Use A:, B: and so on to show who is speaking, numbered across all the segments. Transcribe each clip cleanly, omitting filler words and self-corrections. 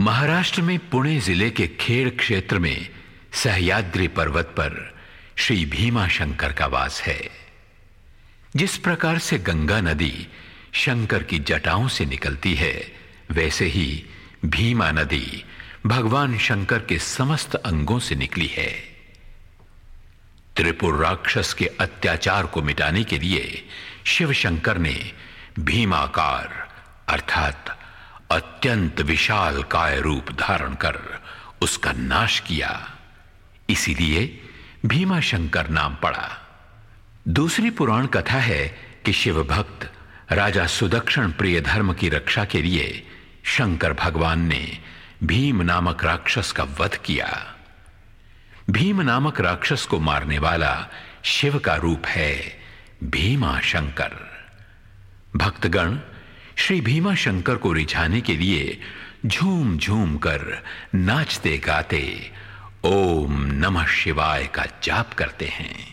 A: महाराष्ट्र में पुणे जिले के खेड़ क्षेत्र में सह्याद्री पर्वत पर श्री भीमा शंकर का वास है। जिस प्रकार से गंगा नदी शंकर की जटाओं से निकलती है, वैसे ही भीमा नदी भगवान शंकर के समस्त अंगों से निकली है। त्रिपुर राक्षस के अत्याचार को मिटाने के लिए शिव शंकर ने भीमाकार अर्थात अत्यंत विशाल काय रूप धारण कर उसका नाश किया, इसीलिए भीमा शंकर नाम पड़ा। दूसरी पुराण कथा है कि शिव भक्त राजा सुदक्षिण प्रिय धर्म की रक्षा के लिए शंकर भगवान ने भीम नामक राक्षस का वध किया। भीम नामक राक्षस को मारने वाला शिव का रूप है भीमा शंकर। भक्तगण श्री भीमा शंकर को रिझाने के लिए झूम झूम कर नाचते गाते ओम नमः शिवाय का जाप करते हैं।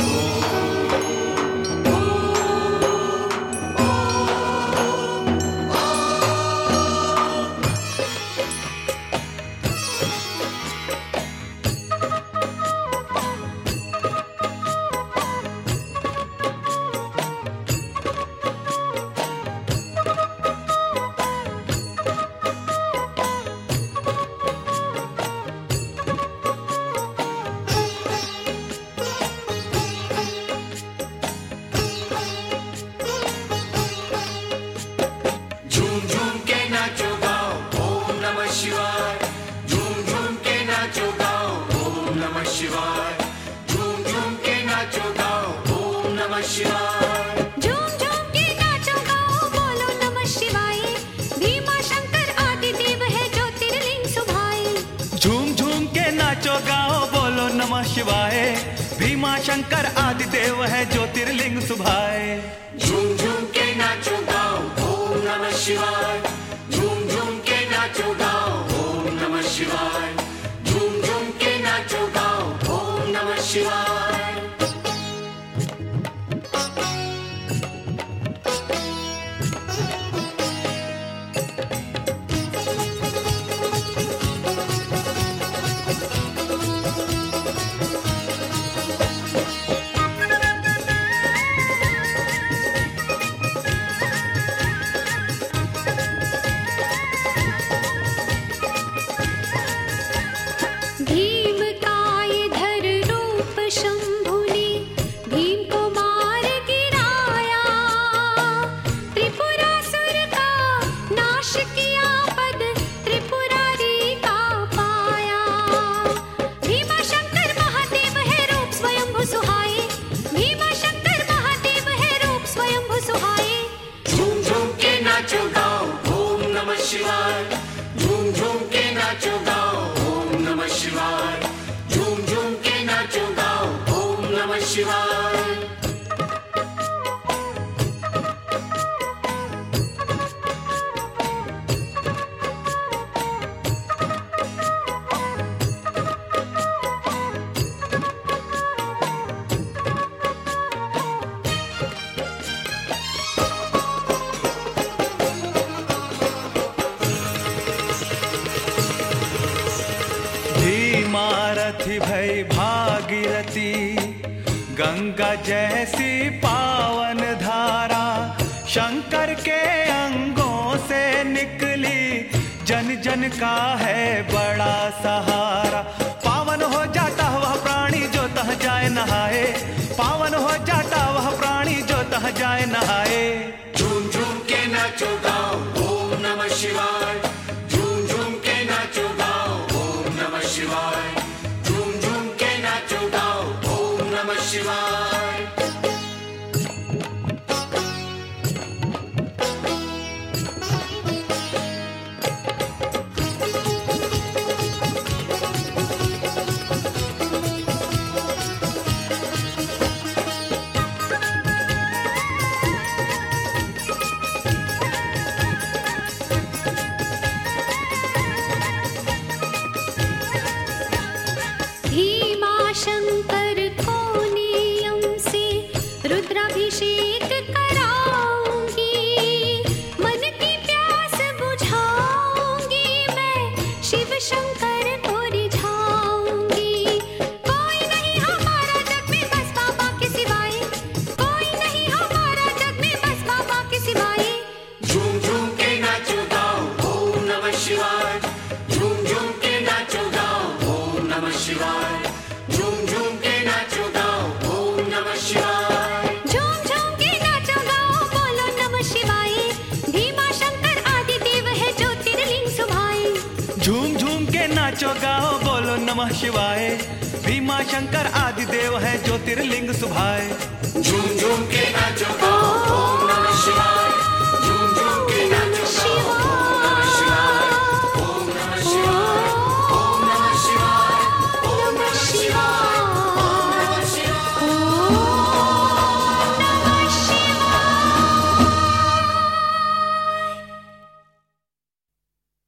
B: शिवाय भीमा शंकर आदि देव है ज्योतिर्लिंग सुभाए।
C: झूम झूम के नाचो गाओ ओम नमः शिवाय, झूम झूम के नाचो गाओ ओम नमः शिवाय, झूम झूम के नाचो गाओ ओम नमः शिवाय।
B: भीमारथी भई भागीरथी गंगा जैसी पावन धारा शंकर के अंगों से निकली, जन जन का है बड़ा सहारा। पावन हो जाता वह प्राणी जो तह जाए नहाए, पावन हो जाता वह प्राणी जो तह जाए नहाए।
C: झूम झूम के नाचो गाओ ओम नमः शिवाय, झूम झूम के नाचो गाओ ओम नमः शिवाय, झूम झूम के नाचो गाओ ओम नमः शिवाय।
D: शिव शंकर को रिझाऊंगी। कोई नहीं हमारा जग में बस बाबा के सिवाय, कोई नहीं हमारा जग में बस बाबा के सिवाय।
C: झूम झूम के नाचो गाओ ओम नमः शिवाय, झूम झूम के नाचो गाओ ओम नमः शिवाय, झूम झूम के नाचो गाओ ओम नमः शिवाय।
D: झूम झूम के नाचो गाओ बोलो नमः शिवाय, भीमा शंकर आदि देव है ज्योतिर्लिंग सुभाए।
B: झूम झूम के नाचो गाओ बोलो नमः शिवाय, भीमा शंकर आदि देव है ज्योतिर्लिंग सुभाए।
C: झूम झूम के नाचो गाओ ओम नमः शिवाय।